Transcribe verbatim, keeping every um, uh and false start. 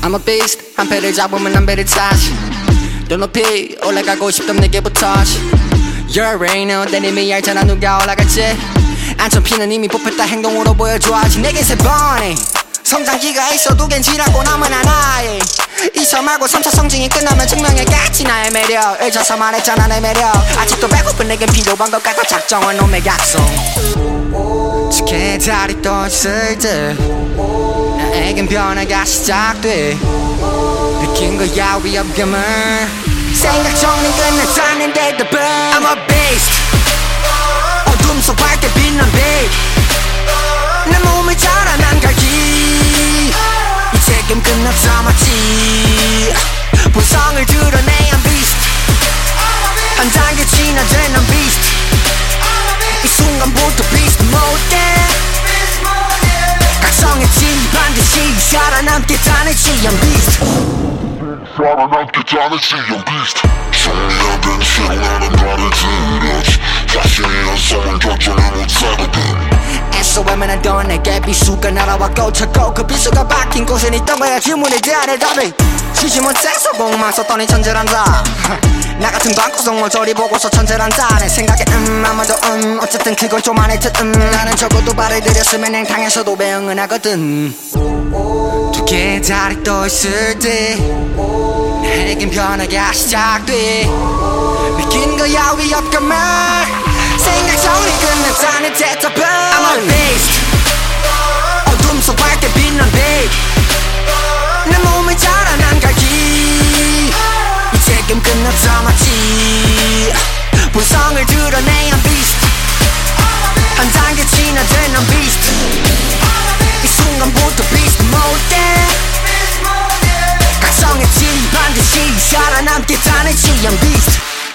I'm a beast 한 패를 잡으면 한 배를 타지 더 높이 올라가고 싶던 내게부터 You're already know 난 이미 알잖아 누가 올라갈지 안천피는 이미 뽑혔다 행동으로 보여줘야지 내겐 세 번에 성장기가 있어도 겐지라고 남은 하나에 이서 말고 삼 차 성징이 끝나면 증명해겠지 나의 매력 잊어서 말했잖아 내 매력 아직도 배고픈 내겐 필요한 것 같아 작정한 놈의 약속 지게 달이 떠 있을 때 나에겐 변화가 시작돼 느낀 거야 위협감을 생각 정리 끝났다는데 the burn I'm a beast 어둠 속 밝게 빛난 빛 내 몸을 자라난 갈기 이제 게임 끝났어 마치 본성을 드러내 I'm beast 한 단계 진화된 I'm beast 이 순간부터 beast mode 각성했지 반드시 살아남겠다는지 I'm beast 살아남겠다는지 I'm beast 정리된 채로 나는 나를 들여지 자신의 연성을 결정을 못하거든 애써 외면하던 내게 비수가 날아와 꽂혔고 그 비수가 박힌 곳엔 있던 거야 질문에 대한 대답이 쉬지 못해서 복만 썼더니 천재란다 나 같은 방구석 모조리 보고서 천재란다 내 생각에 음 아마도 음 어쨌든 그건 좀 아닐 듯음 나는 적어도 발을 들였으면 냉탕에서도 배응은 하거든 두 개의 달이 떠 있을 때 내겐 변화가 시작돼 느낀 거야 위협감을 생각 정리 끝났다는 대답은 I'm a beast 어둠 속 밝게 빛난 빛 내 몸을 자라난 갈기 이제 게임 끝났어 마치 본성을 드러내 I'm beast 한 단계 진화된 I'm beast 이 순간부터 beast mode 각성했지 반드시 살아남겠다는지 I'm beast